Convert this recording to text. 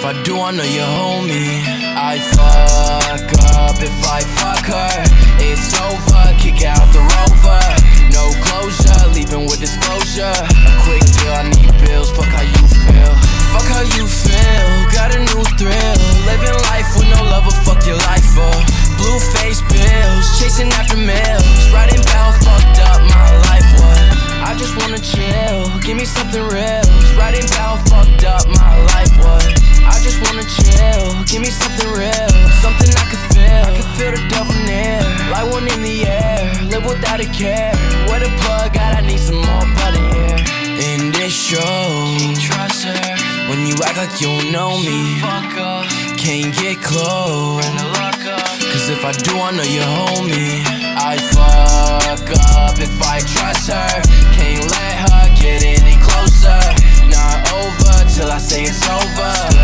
I do, I know you hold me. I fuck up if I fuck her. It's over, kick out the Rover. No closure, leaving with disclosure. A quick deal, I need bills, fuck how you feel. Fuck how you feel, got a new thrill. Living life with no love, or fuck your life for. Blue face bills, chasing after mills. Riding bell, fucked up my life was. I just wanna chill, give me something real. Riding bell, fucked up my life was. I just wanna chill, give me something real. Something I can feel the devil near. Like one in the air, live without a care. Where the plug at, I need some more butter here. In this show, can't trust her. When you act like you don't know me, fuck up. Can't get close, cause if I do, I know you hold me. I fuck up if I trust her. Can't let her get any closer. Not over till I say it's over.